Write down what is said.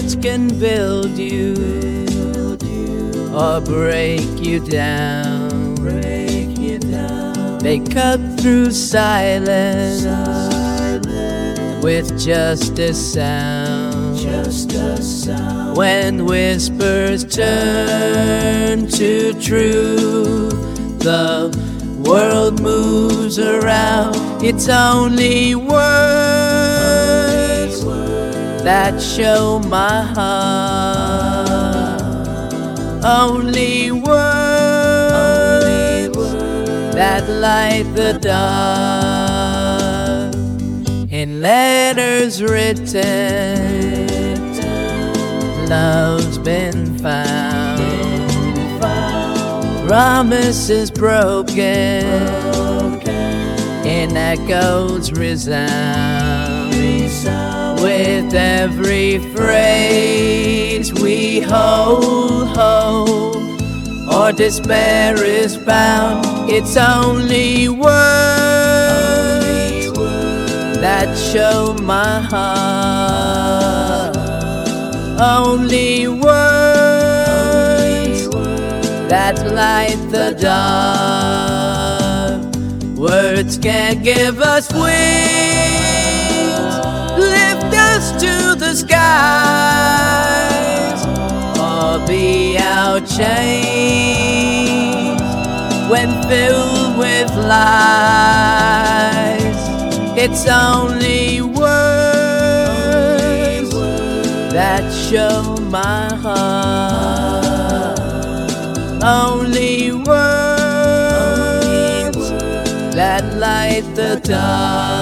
Words can build you or break you down. They cut through silence with just a sound. When whispers turn to truth, the world moves around. It's only words that show my heart. Only words that light the dark. In letters written, love's been found. Promises broken, in echoes resound. With every phrase we hold hope, or despair is bound. It's only words that show my heart. Only words that light the dark. Words can't give us wings, lift us to the skies, or be our chains when filled with lies. It's only words that show my heart. Only words that light the dark.